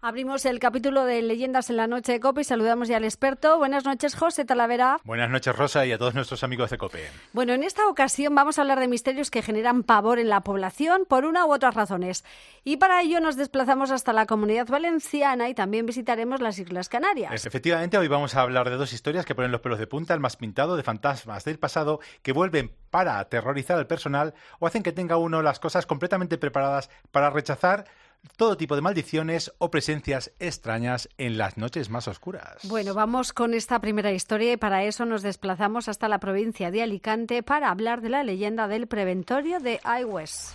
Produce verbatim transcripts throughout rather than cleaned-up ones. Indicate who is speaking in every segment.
Speaker 1: Abrimos el capítulo de Leyendas en la Noche de COPE y saludamos ya al experto. Buenas noches, José Talavera.
Speaker 2: Buenas noches, Rosa, y a todos nuestros amigos de COPE.
Speaker 1: Bueno, en esta ocasión vamos a hablar de misterios que generan pavor en la población por una u otras razones. Y para ello nos desplazamos hasta la Comunidad Valenciana y también visitaremos las Islas Canarias.
Speaker 2: Efectivamente, hoy vamos a hablar de dos historias que ponen los pelos de punta, el más pintado de fantasmas del pasado que vuelven para aterrorizar al personal o hacen que tenga uno las cosas completamente preparadas para rechazar todo tipo de maldiciones o presencias extrañas en las noches más oscuras.
Speaker 1: Bueno, vamos con esta primera historia y para eso nos desplazamos hasta la provincia de Alicante para hablar de la leyenda del preventorio de Aigües.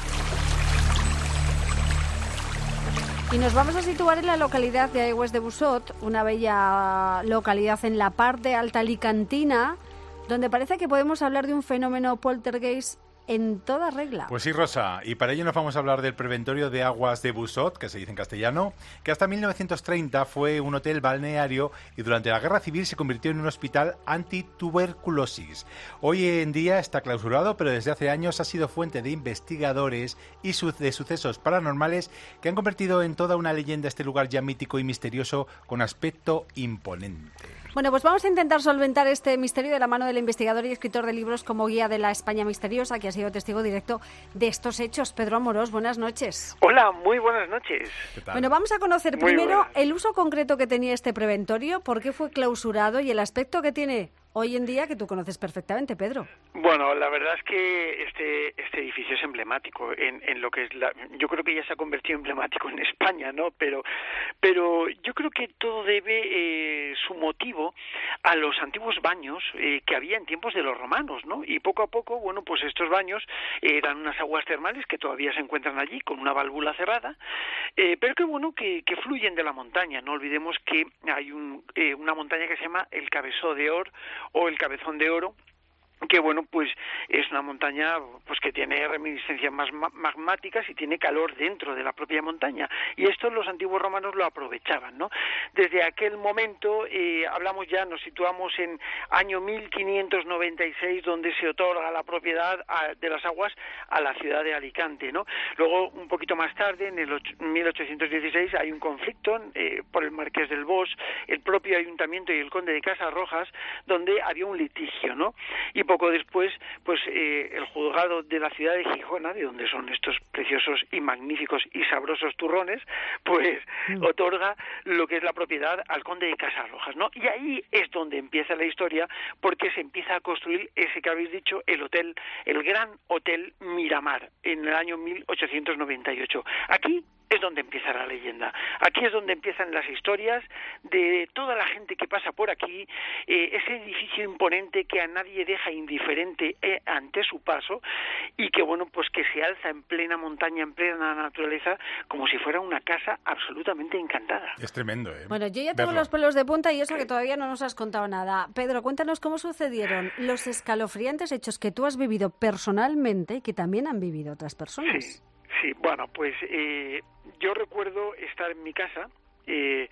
Speaker 1: Y nos vamos a situar en la localidad de Aigües de Busot, una bella localidad en la parte alta alicantina, donde parece que podemos hablar de un fenómeno poltergeist en toda regla.
Speaker 2: Pues sí, Rosa, y para ello nos vamos a hablar del preventorio de aguas de Busot, que se dice en castellano, que hasta mil novecientos treinta fue un hotel balneario y durante la Guerra Civil se convirtió en un hospital antituberculosis. Hoy en día está clausurado, pero desde hace años ha sido fuente de investigadores y de sucesos paranormales que han convertido en toda una leyenda este lugar ya mítico y misterioso con aspecto imponente.
Speaker 1: Bueno, pues vamos a intentar solventar este misterio de la mano del investigador y escritor de libros como Guía de la España Misteriosa, que ha sido testigo directo de estos hechos. Pedro Amorós, buenas noches.
Speaker 3: Hola, muy buenas noches.
Speaker 2: ¿Qué tal?
Speaker 1: Bueno, vamos a conocer
Speaker 3: Muy
Speaker 1: primero
Speaker 3: buenas.
Speaker 1: el uso concreto que tenía este preventorio, por qué fue clausurado y el aspecto que tiene hoy en día, que tú conoces perfectamente, Pedro.
Speaker 3: Bueno, la verdad es que este este edificio es emblemático en, en lo que es la... Yo creo que ya se ha convertido emblemático en España, ¿no? Pero pero yo creo que todo debe eh, su motivo a los antiguos baños eh, que había en tiempos de los romanos, ¿no? Y poco a poco, bueno, pues estos baños eh, eran unas aguas termales que todavía se encuentran allí con una válvula cerrada, eh, pero que bueno, que, que fluyen de la montaña. No olvidemos que hay un, eh, una montaña que se llama el Cabezó de Oro o el Cabezón de Oro, que bueno, pues es una montaña pues que tiene reminiscencias más magmáticas y tiene calor dentro de la propia montaña, y esto los antiguos romanos lo aprovechaban, ¿no? Desde aquel momento eh, hablamos ya, nos situamos en año mil quinientos noventa y seis, donde se otorga la propiedad a, de las aguas a la ciudad de Alicante, ¿no? Luego, un poquito más tarde, en el ocho, mil ochocientos dieciséis, hay un conflicto eh, por el Marqués del Bosch, el propio ayuntamiento y el conde de Casarrojas, donde había un litigio, ¿no? Y poco después, pues eh, el juzgado de la ciudad de Gijona, de donde son estos preciosos y magníficos y sabrosos turrones, pues mm. otorga lo que es la propiedad al conde de Casarrojas, ¿no? Y ahí es donde empieza la historia, porque se empieza a construir ese que habéis dicho, el hotel, el Gran Hotel Miramar, en el año mil ochocientos noventa y ocho. Aquí es donde empieza la leyenda. Aquí es donde empiezan las historias de toda la gente que pasa por aquí, eh, ese edificio imponente que a nadie deja indiferente eh, ante su paso, y que bueno, pues que se alza en plena montaña, en plena naturaleza, como si fuera una casa absolutamente encantada.
Speaker 2: Es tremendo, ¿eh?
Speaker 1: Bueno, yo ya tengo
Speaker 2: Verlo.
Speaker 1: los pelos de punta y eso que todavía no nos has contado nada. Pedro, cuéntanos cómo sucedieron los escalofriantes hechos que tú has vivido personalmente y que también han vivido otras personas.
Speaker 3: Sí. Sí, bueno, pues eh, yo recuerdo estar en mi casa eh,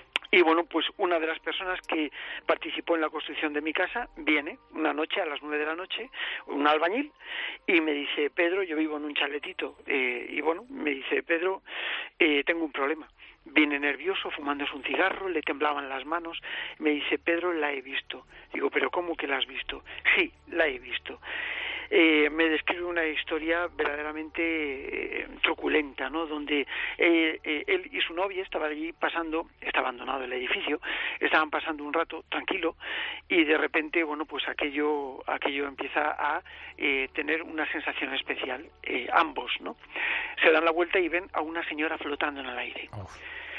Speaker 3: y bueno, pues una de las personas que participó en la construcción de mi casa viene una noche a las nueve de la noche, un albañil, y me dice: Pedro, yo vivo en un chaletito, eh, y bueno, me dice: Pedro, eh, tengo un problema. Viene nervioso, fumándose un cigarro, le temblaban las manos, me dice: Pedro, la he visto. Digo: ¿pero cómo que la has visto? Sí, la he visto. Eh, me describe una historia verdaderamente eh, truculenta, ¿no? Donde eh, eh, él y su novia estaban allí pasando, está abandonado el edificio, estaban pasando un rato tranquilo, y de repente, bueno, pues aquello aquello empieza a eh, tener una sensación especial, eh, ambos, ¿no? Se dan la vuelta y ven a una señora flotando en el aire.
Speaker 2: Uf.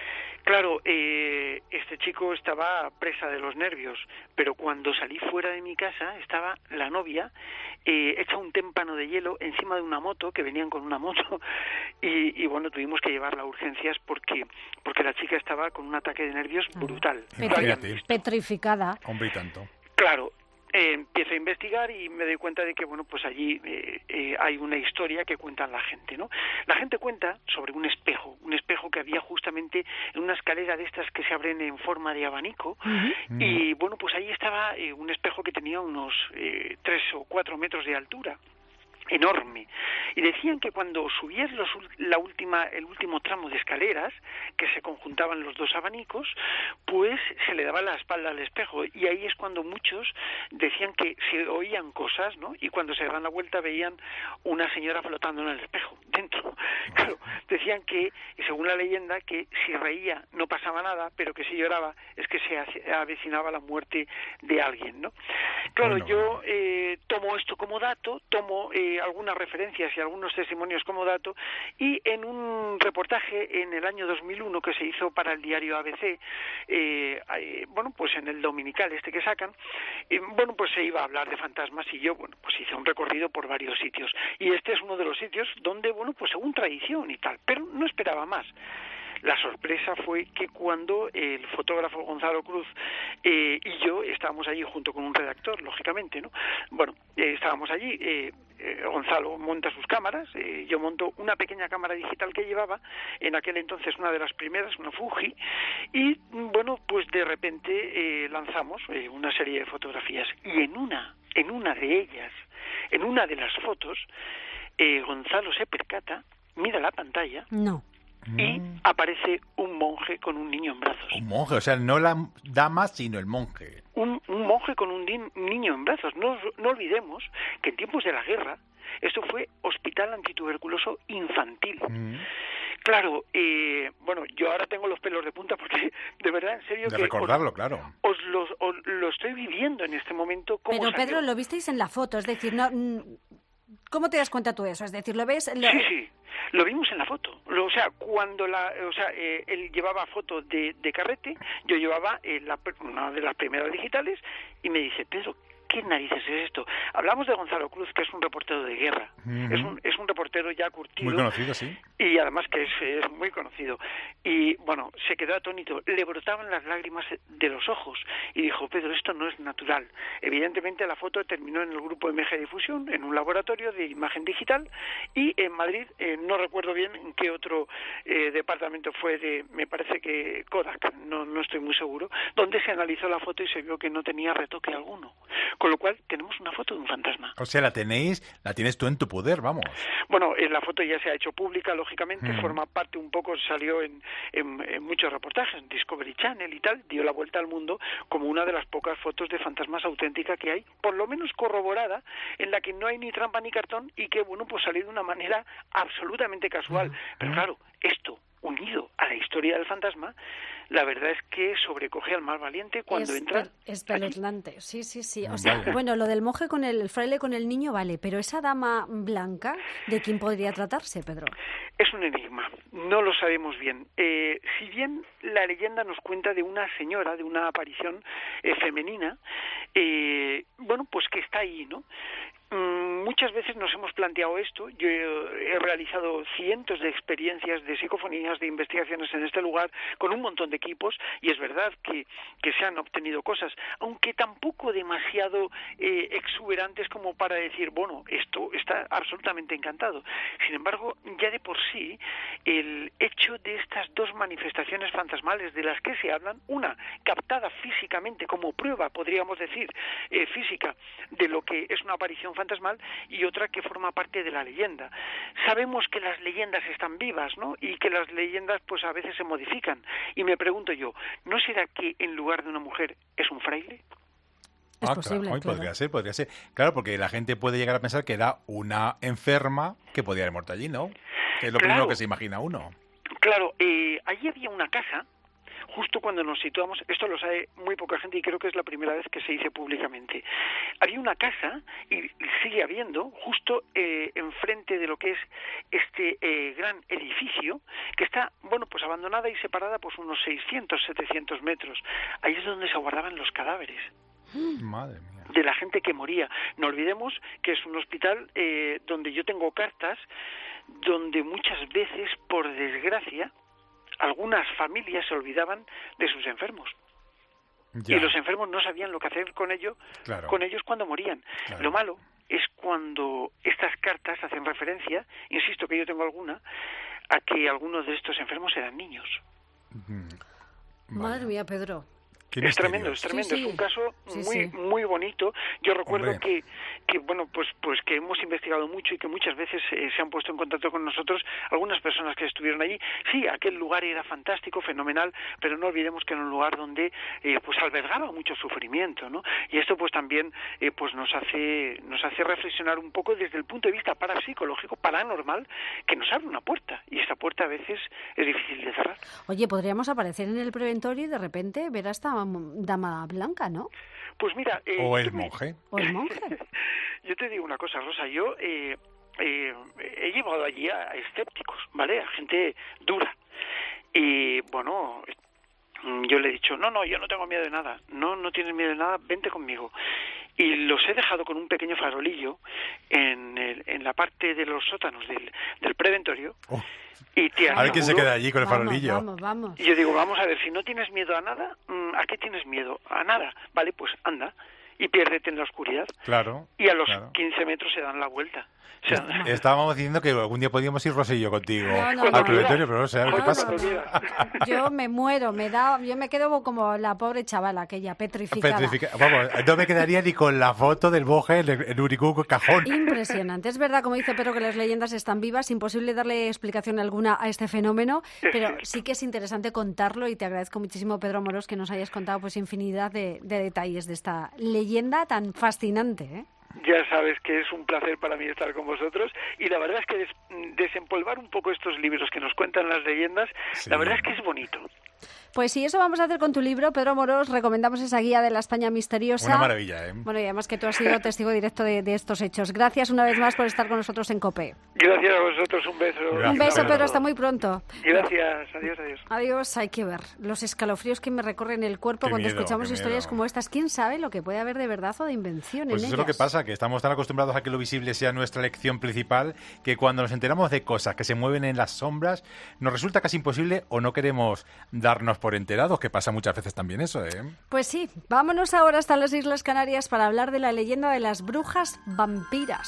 Speaker 3: Claro, eh, este chico estaba presa de los nervios, pero cuando salí fuera de mi casa estaba la novia eh, hecha un témpano de hielo encima de una moto, que venían con una moto, y, y bueno, tuvimos que llevarla a urgencias porque porque la chica estaba con un ataque de nervios brutal.
Speaker 1: Petri- petrificada.
Speaker 2: Hombre, y tanto.
Speaker 3: Claro. Eh, empiezo a investigar y me doy cuenta de que bueno, pues allí eh, eh, hay una historia que cuentan la gente, ¿no? La gente cuenta sobre un espejo, un espejo que había justamente en una escalera de estas que se abren en forma de abanico, uh-huh. y bueno, pues ahí estaba eh, un espejo que tenía unos eh, tres o cuatro metros de altura. enorme, y decían que cuando subías los, la última, el último tramo de escaleras, que se conjuntaban los dos abanicos, pues se le daba la espalda al espejo, y ahí es cuando muchos decían que se oían cosas, ¿no? Y cuando se daban la vuelta veían una señora flotando en el espejo, dentro. Claro, decían que, según la leyenda, que si reía no pasaba nada, pero que si lloraba es que se avecinaba la muerte de alguien, ¿no? Claro, bueno, yo eh, tomo esto como dato, tomo eh, algunas referencias y algunos testimonios como dato, y en un reportaje en el año dos mil uno que se hizo para el diario A B C, eh, eh, bueno, pues en el dominical este que sacan, eh, bueno, pues se iba a hablar de fantasmas, y yo, bueno, pues hice un recorrido por varios sitios, y este es uno de los sitios donde, bueno, pues según tradición y tal, pero no esperaba más. La sorpresa fue que cuando el fotógrafo Gonzalo Cruz eh, y yo estábamos allí junto con un redactor, lógicamente, ¿no? Bueno, eh, estábamos allí, eh, eh, Gonzalo monta sus cámaras, eh, yo monto una pequeña cámara digital que llevaba, en aquel entonces una de las primeras, una Fuji, y bueno, pues de repente eh, lanzamos eh, una serie de fotografías, y en una, en una de ellas, en una de las fotos, eh, Gonzalo se percata, mira la pantalla,
Speaker 1: no.
Speaker 3: y mm. aparece un monje con un niño en brazos.
Speaker 2: Un monje, o sea, no la dama, sino el monje.
Speaker 3: Un, un monje con un di- niño en brazos. No, no olvidemos que en tiempos de la guerra esto fue hospital antituberculoso infantil. Mm. Claro, eh, bueno, yo ahora tengo los pelos de punta porque de verdad, en serio,
Speaker 2: de
Speaker 3: que
Speaker 2: recordarlo,
Speaker 3: os,
Speaker 2: claro.
Speaker 3: Os lo, os lo estoy viviendo en este momento. ¿Cómo
Speaker 1: Pero
Speaker 3: salió?
Speaker 1: Pedro, lo visteis en la foto, es decir, no... ¿Cómo te das cuenta tú de eso? Es decir, ¿lo ves? Lo...
Speaker 3: Sí, sí, lo vimos en la foto. O sea, cuando la, o sea, eh, él llevaba foto de, de carrete, yo llevaba eh, la, una de las primeras digitales, y me dice, Pedro, ¿qué narices es esto? Hablamos de Gonzalo Cruz, que es un reportero de guerra. Uh-huh. Es un es un reportero ya curtido.
Speaker 2: Muy conocido, sí.
Speaker 3: Y además que es, es muy conocido. Y, bueno, se quedó atónito. Le brotaban las lágrimas de los ojos. Y dijo, Pedro, esto no es natural. Evidentemente, la foto terminó en el grupo M G Difusión, en un laboratorio de imagen digital. Y en Madrid, eh, no recuerdo bien en qué otro eh, departamento fue de, me parece que Kodak, no, no estoy muy seguro, donde se analizó la foto y se vio que no tenía retoque alguno. Con lo cual, tenemos una foto de un fantasma.
Speaker 2: O sea, la tenéis, la tienes tú en tu poder, vamos.
Speaker 3: Bueno, eh, la foto ya se ha hecho pública, lógicamente, mm. forma parte un poco, salió en, en, en muchos reportajes, en Discovery Channel y tal, dio la vuelta al mundo como una de las pocas fotos de fantasmas auténtica que hay, por lo menos corroborada, en la que no hay ni trampa ni cartón, y que, bueno, pues salió de una manera absolutamente casual. Mm. Pero claro, esto, unido a la historia del fantasma, la verdad es que sobrecoge al más valiente cuando
Speaker 1: es
Speaker 3: entra.
Speaker 1: Pe- espeluznante, aquí. sí, sí, sí. O sea, vale. Bueno, lo del monje con el, el fraile con el niño, vale, pero esa dama blanca, ¿de quién podría tratarse, Pedro?
Speaker 3: Es un enigma, no lo sabemos bien. Eh, si bien la leyenda nos cuenta de una señora, de una aparición eh, femenina, eh, bueno, pues que está ahí, ¿no? Muchas veces nos hemos planteado esto. Yo he realizado cientos de experiencias de psicofonías, de investigaciones en este lugar, con un montón de equipos, y es verdad que, que se han obtenido cosas, aunque tampoco demasiado eh, exuberantes como para decir, bueno, esto está absolutamente encantado. Sin embargo, ya de por sí, el hecho de estas dos manifestaciones fantasmales de las que se hablan, una captada físicamente como prueba, podríamos decir, eh, física, de lo que es una aparición fantasmal, y otra que forma parte de la leyenda. Sabemos que las leyendas están vivas, ¿no? Y que las leyendas pues a veces se modifican. Y me pregunto yo, ¿no será que en lugar de una mujer es un fraile?
Speaker 1: Es
Speaker 2: ah,
Speaker 1: posible,
Speaker 2: claro.
Speaker 1: claro.
Speaker 2: Podría ser, podría ser. Claro, porque la gente puede llegar a pensar que era una enferma que podía haber muerto allí, ¿no? Que es lo
Speaker 3: claro,
Speaker 2: primero que se imagina uno.
Speaker 3: Claro, eh, allí había una casa. Justo cuando nos situamos, esto lo sabe muy poca gente y creo que es la primera vez que se dice públicamente. Había una casa, y sigue habiendo, justo eh, enfrente de lo que es este eh, gran edificio, que está, bueno, pues abandonada y separada pues unos seiscientos, setecientos metros. Ahí es donde se guardaban los cadáveres.
Speaker 2: Madre mía.
Speaker 3: De la gente que moría. No olvidemos que es un hospital eh, donde yo tengo cartas, donde muchas veces, por desgracia, algunas familias se olvidaban de sus enfermos. Ya. Y los enfermos no sabían lo que hacer con ello, claro. con ellos cuando morían. Claro. Lo malo es cuando estas cartas hacen referencia, insisto que yo tengo alguna, a que algunos de estos enfermos eran niños.
Speaker 1: Mm. Madre mía, Pedro.
Speaker 3: Es tremendo, es tremendo, sí, sí. Es un caso sí, muy sí. muy bonito. Yo recuerdo que, que bueno, pues pues que hemos investigado mucho y que muchas veces eh, se han puesto en contacto con nosotros algunas personas que estuvieron allí. Sí, aquel lugar era fantástico, fenomenal, pero no olvidemos que era un lugar donde eh, pues albergaba mucho sufrimiento, ¿no? Y esto pues también eh, pues nos hace nos hace reflexionar un poco desde el punto de vista parapsicológico, paranormal, que nos abre una puerta, y esta puerta a veces es difícil de cerrar.
Speaker 1: Oye, podríamos aparecer en el preventorio y de repente ver a esta dama blanca, ¿no?
Speaker 3: Pues mira... Eh,
Speaker 2: o el monje.
Speaker 1: O el monje.
Speaker 3: Yo te digo una cosa, Rosa, yo eh, eh, he llevado allí a, a escépticos, ¿vale? A gente dura. Y, bueno, yo le he dicho, no, no, yo no tengo miedo de nada. No, no tienes miedo de nada, vente conmigo. Y los he dejado con un pequeño farolillo en, el, en la parte de los sótanos del, del preventorio. Oh. Y te
Speaker 2: a ver quién se queda allí con el
Speaker 1: vamos,
Speaker 2: farolillo.
Speaker 1: Vamos, vamos.
Speaker 3: Y yo digo, vamos a ver, si no tienes miedo a nada, ¿a qué tienes miedo? A nada. Vale, pues anda y piérdete en la oscuridad.
Speaker 2: Claro.
Speaker 3: Y a los
Speaker 2: claro.
Speaker 3: quince metros se dan la vuelta. O sea, no.
Speaker 2: Estábamos diciendo que algún día podíamos ir Rosy y yo contigo
Speaker 1: no, no,
Speaker 2: al
Speaker 1: no,
Speaker 2: preventorio, pero no sé,
Speaker 1: no,
Speaker 2: ¿qué pasa?
Speaker 1: No, yo me muero, me da, yo me quedo como la pobre chavala, aquella petrificada.
Speaker 2: Petrifica, vamos, no me quedaría ni con la foto del monje en el Uricuco cajón.
Speaker 1: Impresionante. Es verdad, como dice Pedro, que las leyendas están vivas, imposible darle explicación alguna a este fenómeno, pero sí que es interesante contarlo y te agradezco muchísimo, Pedro Moros, que nos hayas contado pues infinidad de, de detalles de esta leyenda tan fascinante, ¿eh?
Speaker 3: Ya sabes que es un placer para mí estar con vosotros, y la verdad es que des, desempolvar un poco estos libros que nos cuentan las leyendas, sí. La verdad es que es bonito.
Speaker 1: Pues sí, eso vamos a hacer con tu libro, Pedro Moros. Recomendamos esa guía de la España misteriosa.
Speaker 2: Una maravilla, ¿eh?
Speaker 1: Bueno, y además que tú has sido testigo directo de, de estos hechos. Gracias una vez más por estar con nosotros en COPE.
Speaker 3: Gracias a vosotros, un beso.
Speaker 1: Gracias, un beso, Pedro, hasta muy pronto.
Speaker 3: Gracias, adiós, adiós.
Speaker 1: Adiós, hay que ver los escalofríos que me recorren el cuerpo qué cuando miedo, escuchamos historias como estas. ¿Quién sabe lo que puede haber de verdad o de invención
Speaker 2: pues
Speaker 1: en
Speaker 2: eso
Speaker 1: ellas?
Speaker 2: Es lo que pasa, que estamos tan acostumbrados a que lo visible sea nuestra lección principal, que cuando nos enteramos de cosas que se mueven en las sombras, nos resulta casi imposible o no queremos darnos por enterados, que pasa muchas veces también eso, ¿eh?
Speaker 1: Pues sí, vámonos ahora hasta las Islas Canarias para hablar de la leyenda de las brujas vampiras.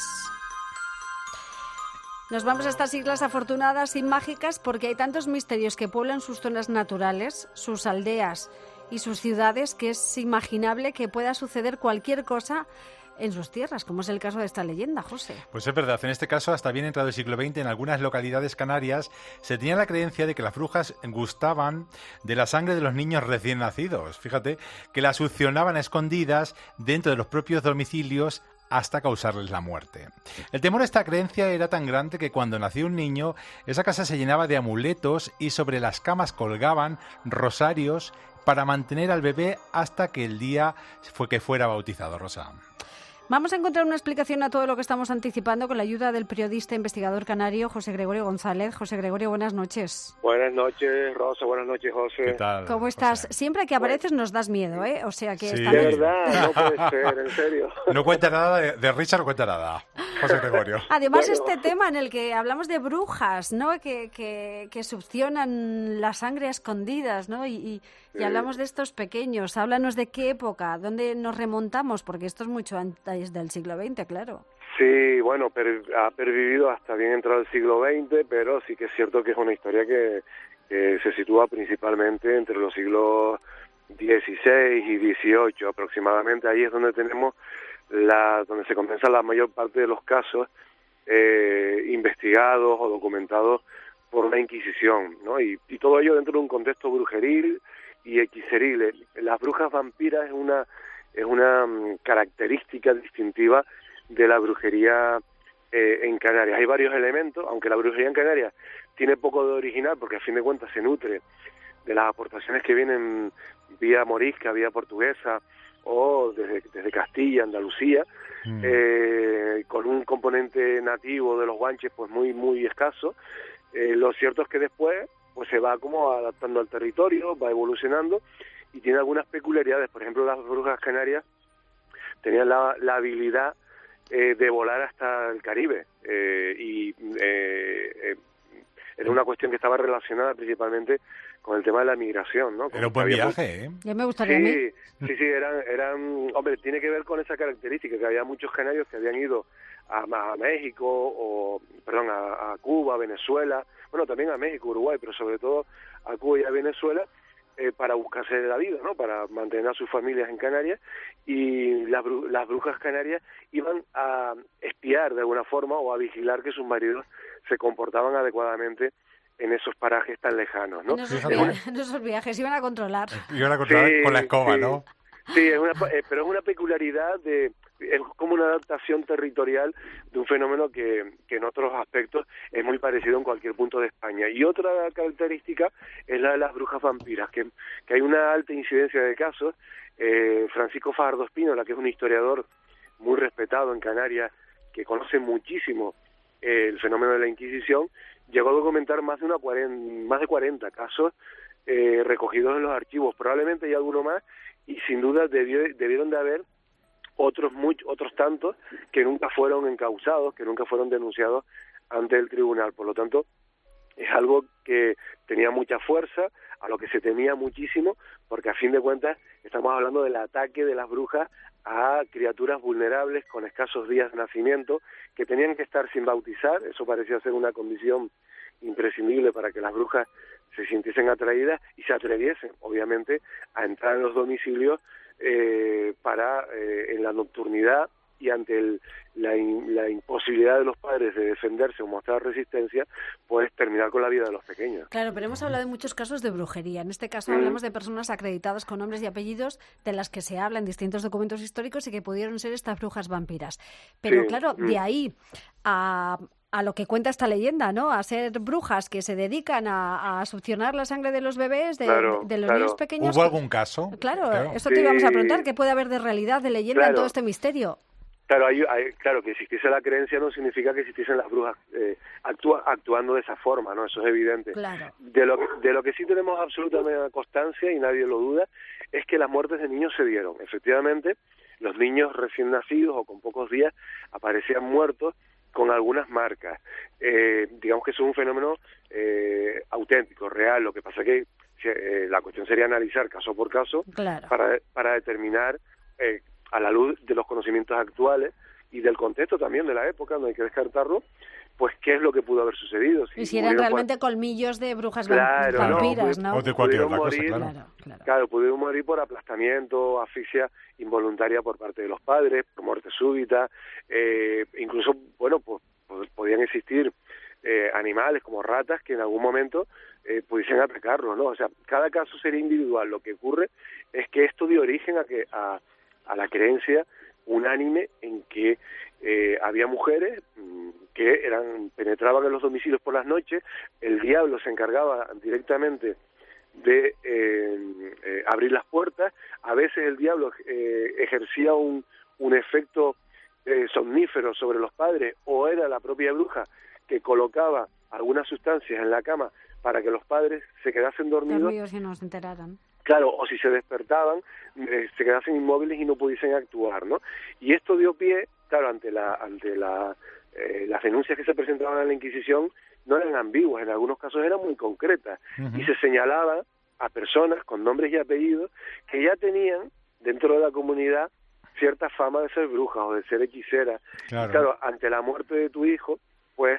Speaker 1: Nos vamos a estas islas afortunadas y mágicas porque hay tantos misterios que pueblan sus zonas naturales, sus aldeas y sus ciudades, que es imaginable que pueda suceder cualquier cosa en sus tierras, como es el caso de esta leyenda, José.
Speaker 2: Pues es verdad, en este caso, hasta bien entrado el siglo veinte, en algunas localidades canarias se tenía la creencia de que las brujas gustaban de la sangre de los niños recién nacidos. Fíjate, que la succionaban a escondidas dentro de los propios domicilios hasta causarles la muerte. El temor a esta creencia era tan grande que cuando nació un niño, esa casa se llenaba de amuletos y sobre las camas colgaban rosarios para mantener al bebé hasta que el día fue que fuera bautizado, Rosa.
Speaker 1: Vamos a encontrar una explicación a todo lo que estamos anticipando con la ayuda del periodista e investigador canario José Gregorio González. José Gregorio, buenas noches.
Speaker 4: Buenas noches, Rosa. Buenas noches, José.
Speaker 2: ¿Qué tal?
Speaker 1: ¿Cómo estás? José? Siempre que apareces nos das miedo, ¿eh? O sea que...
Speaker 2: Sí.
Speaker 4: De verdad, no puede ser, en serio.
Speaker 2: No cuenta nada de, de Richard, no cuenta nada, José Gregorio.
Speaker 1: Además, bueno, este tema en el que hablamos de brujas, ¿no? Que, que, que succionan la sangre a escondidas, ¿no? Y, y, y sí. Hablamos de estos pequeños. Háblanos de qué época, dónde nos remontamos, porque esto es mucho antes del siglo veinte, claro.
Speaker 4: Sí, bueno, per, ha pervivido hasta bien entrado el siglo veinte, pero sí que es cierto que es una historia que, que se sitúa principalmente entre los siglos dieciséis y dieciocho aproximadamente. Ahí es donde tenemos la, donde se comienza la mayor parte de los casos eh, investigados o documentados por la Inquisición, ¿no? Y, y todo ello dentro de un contexto brujeril y hechiceril. Las brujas vampiras es una es una um, característica distintiva de la brujería eh, en Canarias. Hay varios elementos, aunque la brujería en Canarias tiene poco de original, porque a fin de cuentas se nutre de las aportaciones que vienen vía morisca, vía portuguesa, o desde, desde Castilla, Andalucía, mm. eh, con un componente nativo de los guanches pues muy muy escaso. Eh, lo cierto es que después pues se va como adaptando al territorio, va evolucionando, y tiene algunas peculiaridades. Por ejemplo, las brujas canarias tenían la, la habilidad eh, de volar hasta el Caribe, eh, y eh, eh, era una cuestión que estaba relacionada principalmente con el tema de la migración, ¿no? Como
Speaker 2: era un buen viaje, ¿eh?
Speaker 1: Ya me gustaría
Speaker 4: sí,
Speaker 1: a mí.
Speaker 4: Sí, sí, eran, eran... Hombre, tiene que ver con esa característica, que había muchos canarios que habían ido a, a México, o, perdón, a, a Cuba, Venezuela, bueno, también a México, Uruguay, pero sobre todo a Cuba y a Venezuela, eh, para buscarse la vida, ¿no? Para mantener a sus familias en Canarias, y las, bru las brujas canarias iban a espiar de alguna forma o a vigilar que sus maridos se comportaban adecuadamente en esos parajes tan lejanos, ¿no?
Speaker 1: En esos, via en esos viajes iban a controlar.
Speaker 2: Iban a controlar sí, con la escoba,
Speaker 4: sí.
Speaker 2: ¿no?
Speaker 4: Sí, es una, eh, pero es una peculiaridad, de es como una adaptación territorial de un fenómeno que, que en otros aspectos es muy parecido en cualquier punto de España. Y otra característica es la de las brujas vampiras, que, que hay una alta incidencia de casos. Eh, Francisco Fajardo Espínola, que es un historiador muy respetado en Canarias, que conoce muchísimo eh, el fenómeno de la Inquisición, llegó a documentar más de, una cuarenta, más de cuarenta casos eh, recogidos en los archivos. Probablemente hay alguno más, y sin duda debió, debieron de haber otros muchos otros tantos que nunca fueron encausados, que nunca fueron denunciados ante el tribunal. Por lo tanto, es algo que tenía mucha fuerza, a lo que se temía muchísimo, porque a fin de cuentas estamos hablando del ataque de las brujas a criaturas vulnerables con escasos días de nacimiento, que tenían que estar sin bautizar. Eso parecía ser una condición imprescindible para que las brujas se sintiesen atraídas y se atreviesen, obviamente, a entrar en los domicilios eh, para, eh, en la nocturnidad, y ante el, la, in, la imposibilidad de los padres de defenderse o mostrar resistencia, pues terminar con la vida de los pequeños.
Speaker 1: Claro, pero hemos hablado de muchos casos de brujería. En este caso mm. hablamos de personas acreditadas con nombres y apellidos, de las que se habla en distintos documentos históricos y que pudieron ser estas brujas vampiras. Pero sí. claro, mm. de ahí a... a lo que cuenta esta leyenda, ¿no? A ser brujas que se dedican a, a succionar la sangre de los bebés, de,
Speaker 4: claro,
Speaker 1: de los
Speaker 4: claro.
Speaker 1: niños pequeños.
Speaker 2: ¿Hubo algún caso?
Speaker 1: Claro,
Speaker 2: claro.
Speaker 1: eso
Speaker 4: sí.
Speaker 1: te íbamos a preguntar. ¿Qué puede haber de realidad, de leyenda
Speaker 4: claro.
Speaker 1: en todo este misterio?
Speaker 4: Claro, hay, hay, claro, que existiese la creencia no significa que existiesen las brujas eh, actúa, actuando de esa forma, ¿no? Eso es evidente.
Speaker 1: Claro.
Speaker 4: De lo, de lo que sí tenemos absolutamente constancia, y nadie lo duda, es que las muertes de niños se dieron. Efectivamente, los niños recién nacidos o con pocos días aparecían muertos con algunas marcas. Eh, digamos que eso es un fenómeno eh, auténtico, real. Lo que pasa es que eh, la cuestión sería analizar caso por caso
Speaker 1: claro.
Speaker 4: para, para determinar, eh, a la luz de los conocimientos actuales y del contexto también de la época, no hay que descartarlo, pues qué es lo que pudo haber sucedido.
Speaker 1: Si y si eran realmente por... colmillos de brujas
Speaker 4: claro,
Speaker 1: vampiras, ¿no?
Speaker 2: O de cualquier otra cosa,
Speaker 4: morir,
Speaker 2: claro.
Speaker 1: Claro, claro.
Speaker 4: claro, pudieron morir por aplastamiento, asfixia involuntaria por parte de los padres, por muerte súbita, eh, incluso, bueno, pues, pues podían existir eh, animales como ratas que en algún momento eh, pudiesen atacarlos, ¿no? O sea, cada caso sería individual. Lo que ocurre es que esto dio origen a que a, a la creencia unánime en que eh, había mujeres mmm, que eran penetraban en los domicilios por las noches. El diablo se encargaba directamente de eh, eh, abrir las puertas. A veces el diablo eh, ejercía un, un efecto eh, somnífero sobre los padres, o era la propia bruja que colocaba algunas sustancias en la cama para que los padres se quedasen dormidos.
Speaker 1: Dormidos y no se enteraran.
Speaker 4: Claro, o si se despertaban, eh, se quedasen inmóviles y no pudiesen actuar, ¿no? Y esto dio pie, claro, ante la ante la eh, las denuncias que se presentaban en la Inquisición no eran ambiguas, en algunos casos eran muy concretas, uh-huh. y se señalaba a personas con nombres y apellidos que ya tenían dentro de la comunidad cierta fama de ser brujas o de ser hechiceras.
Speaker 2: Claro,
Speaker 4: claro ante la muerte de tu hijo, pues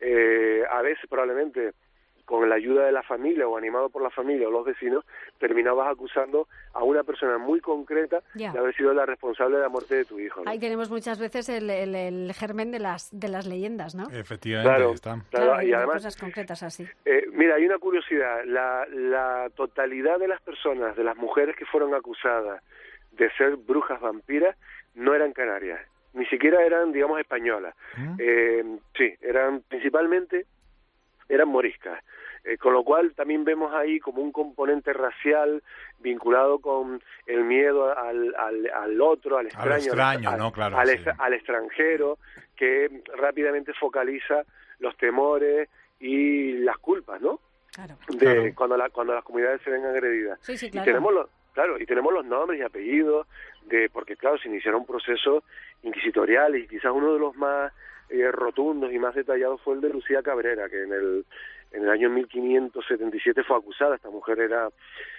Speaker 4: eh, a veces probablemente con la ayuda de la familia o animado por la familia o los vecinos, terminabas acusando a una persona muy concreta yeah. de haber sido la responsable de la muerte de tu hijo, ¿no?
Speaker 1: Ahí tenemos muchas veces el, el, el germen de las de las leyendas, ¿no?
Speaker 2: Efectivamente,
Speaker 4: claro,
Speaker 2: está.
Speaker 4: Claro,
Speaker 1: claro,
Speaker 4: y además
Speaker 1: cosas concretas así.
Speaker 4: Eh, mira, hay una curiosidad. La, la totalidad de las personas, de las mujeres que fueron acusadas de ser brujas vampiras, no eran canarias, ni siquiera eran, digamos, españolas. ¿Mm? Eh, sí, eran principalmente eran moriscas, eh, con lo cual también vemos ahí como un componente racial vinculado con el miedo al, al, al otro, al extraño,
Speaker 2: al, extraño,
Speaker 4: al,
Speaker 2: ¿no? Claro,
Speaker 4: al,
Speaker 2: sí.
Speaker 4: al extranjero, que rápidamente focaliza los temores y las culpas, ¿no?
Speaker 1: Claro.
Speaker 4: De
Speaker 2: claro.
Speaker 4: cuando la, cuando las comunidades se ven agredidas.
Speaker 1: Sí, sí, claro.
Speaker 4: Y tenemos los, claro, y tenemos los nombres y apellidos de, porque claro, se iniciaron procesos inquisitoriales y quizás uno de los más eh, rotundos y más detallados fue el de Lucía Cabrera, que en el en el año mil quinientos setenta y siete fue acusada. Esta mujer era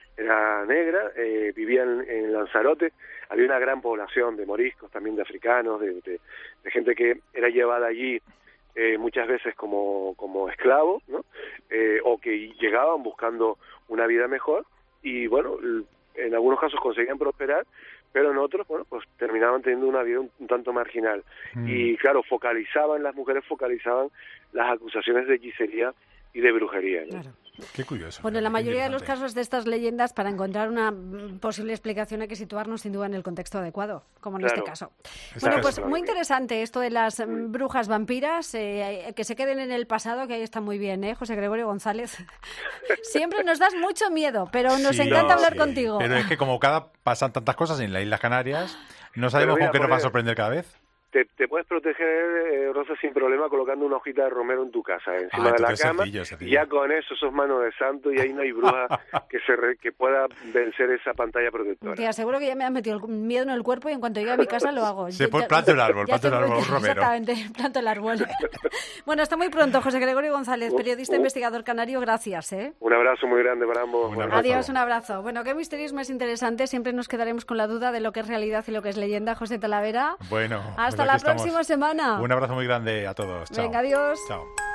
Speaker 4: era negra, eh, vivía en, en Lanzarote, había una gran población de moriscos, también de africanos, de, de, de gente que era llevada allí eh, muchas veces como como esclavos, ¿no? Eh, o que llegaban buscando una vida mejor, y bueno, en algunos casos conseguían prosperar, pero en otros, bueno, pues terminaban teniendo una vida un, un tanto marginal. Mm. Y claro, focalizaban, las mujeres focalizaban las acusaciones de hechicería y de brujería, ¿no?
Speaker 1: Claro.
Speaker 2: Qué curioso.
Speaker 1: Bueno, en la mayoría de los casos de estas leyendas, para encontrar una posible explicación hay que situarnos sin duda en el contexto adecuado, como en
Speaker 4: claro.
Speaker 1: este caso.
Speaker 2: Exacto.
Speaker 1: Bueno, pues
Speaker 4: Claro.
Speaker 1: muy interesante esto de las mm, brujas vampiras, eh, que se queden en el pasado, que ahí está muy bien, ¿eh, José Gregorio González? Siempre nos das mucho miedo, pero nos
Speaker 2: Sí,
Speaker 1: encanta
Speaker 2: no,
Speaker 1: hablar
Speaker 2: sí.
Speaker 1: contigo.
Speaker 2: Pero es que como cada pasan tantas cosas en las Islas Canarias, no sabemos
Speaker 4: Pero mira,
Speaker 2: con qué nos va a
Speaker 4: porque-
Speaker 2: sorprender cada vez.
Speaker 4: Te, te puedes proteger, eh, Rosa, sin problema colocando una hojita de romero en tu casa, eh, encima
Speaker 2: Ah,
Speaker 4: de la
Speaker 2: entonces
Speaker 4: cama,
Speaker 2: sencillo, sencillo.
Speaker 4: y ya con eso sos mano de santo y ahí no hay bruja que se re- que pueda vencer esa pantalla protectora.
Speaker 1: Te aseguro que ya me has metido el miedo en el cuerpo y en cuanto llegue a mi casa lo hago.
Speaker 2: Se
Speaker 1: Ya-
Speaker 2: pone
Speaker 1: ya-
Speaker 2: planto el árbol,
Speaker 1: ya
Speaker 2: planto el
Speaker 1: estoy-
Speaker 2: árbol, un romero.
Speaker 1: Exactamente, planto el árbol. Bueno, hasta muy pronto, José Gregorio González, periodista e investigador canario, gracias, ¿eh?
Speaker 4: Un abrazo muy grande para ambos.
Speaker 2: Un
Speaker 4: Buenas
Speaker 2: abrazo.
Speaker 1: Adiós, un abrazo. Bueno, qué misterio más interesante. Siempre nos quedaremos con la duda de lo que es realidad y lo que es leyenda. José Talavera.
Speaker 2: Bueno,
Speaker 1: Hasta
Speaker 2: pues
Speaker 1: la
Speaker 2: aquí estamos.
Speaker 1: próxima semana.
Speaker 2: Un abrazo muy grande a todos. Chao.
Speaker 1: Venga, adiós.
Speaker 2: Chao.